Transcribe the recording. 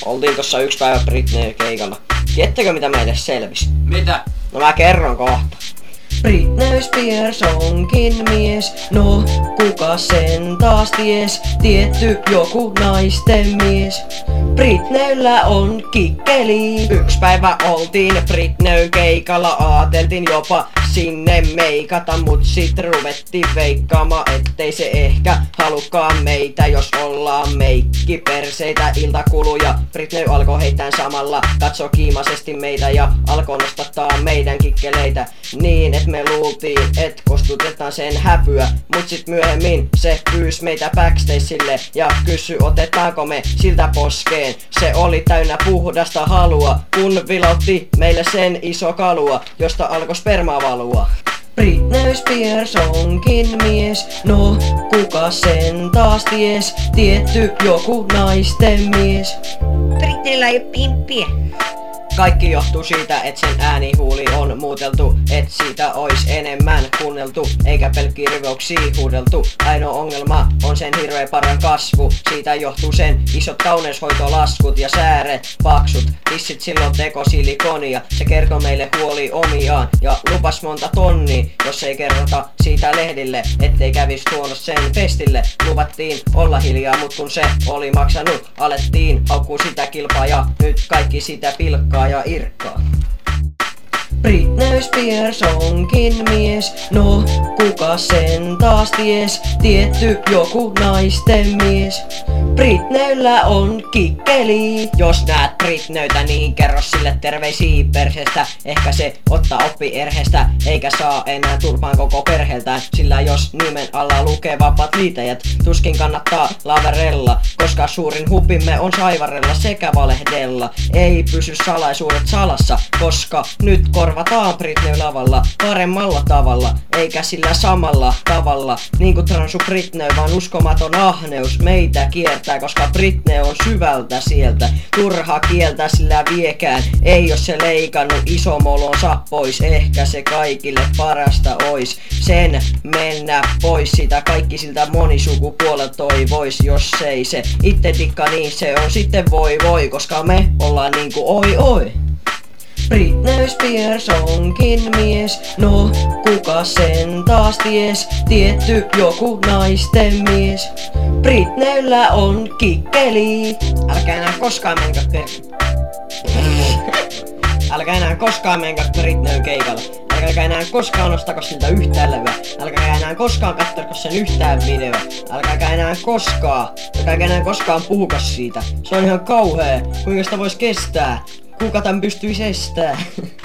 Oltiin tossa yksi päivä Britneyn keikalla. Tiedättekö mitä meille selvisi? Mitä? No mä kerron kohta. Britney Spears onkin mies, no kuka sen taas ties? Tietty joku naisten mies. Britneyllä on kikkeli. Yksi päivä oltiin Britneyn keikalla, aateltiin jopa sinne meikata, mut sit ruvettiin veikkaamaan, ettei se ehkä halukaan meitä, jos ollaan meikkiperseitä. Iltakuluja Britney alkoi heittää samalla, katsoi kiimaisesti meitä ja alkoi nostattaa meidän kikkeleitä niin, et me luultiin, et kostutetaan sen häpyä, mut sit myöhemmin se pyysi meitä backstageille ja kysyi, otetaanko me siltä poskeen. Se oli täynnä puhdasta halua, kun vilautti meille sen iso kalua, josta alkoi spermaa valua. Britney Spears onkin mies, no kuka sen taas ties? Tietty joku naisten mies. Britneyllä ei oo pimppiä. Kaikki johtuu siitä, et sen äänihuuli on muuteltu, et siitä ois enemmän kuunneltu, eikä pelkkiä riveuksia huudeltu. Ainoa ongelma on sen hirveä paran kasvu, siitä johtuu sen isot kauneushoitolaskut ja sääret paksut. Tissit silloin teko silikonia, se kertoi meille huoli omiaan ja lupas monta tonnia, jos ei kerrota siitä lehdille, ettei kävis tuonut sen festille. Luvattiin olla hiljaa, mut kun se oli maksanut, alettiin haukkuu sitä kilpaa ja nyt kaikki sitä pilkkaa ja irkkaa. Britney Spears onkin mies, no kuka sen taas ties? Tietty joku naisten mies. Britneyllä on kikkeli. Jos näet Britneytä, niin kerro sille terveisiä perseestä. Ehkä se ottaa oppi erheestä, eikä saa enää turpaan koko perheeltään. Sillä jos nimen alla lukee vapaat liitäjät, tuskin kannattaa laverella, koska suurin hupimme on saivarella sekä valehdella. Ei pysy salaisuudet salassa, koska nyt korvataan Britney lavalla paremmalla tavalla, eikä sillä samalla tavalla niin kuin transu Britney, vaan uskomaton ahneus meitä kiertää, koska Britney on syvältä sieltä. Turha kieltä sillä viekään, ei jos se leikannut isomolonsa pois. Ehkä se kaikille parasta ois sen mennä pois, sitä kaikki siltä monisukupuolelta toivois. Jos ei se itte dikka, niin se on sitten voi, koska me ollaan niinku oi. Britney Spears onkin mies, no kuka sen taas ties? Tietty joku naisten mies. Britneyllä on kikkeli. Älkää enää koskaan menkää Britneyn keikalla. Älkääkä enää koskaan ostako siltä yhtään levyä. Älkääkä enää koskaan kattoko sen yhtään videoa. Älkääkä enää koskaan puhuko siitä. Se on ihan kauhea. Kuinka sitä vois kestää? Kuka tän pystyis estää?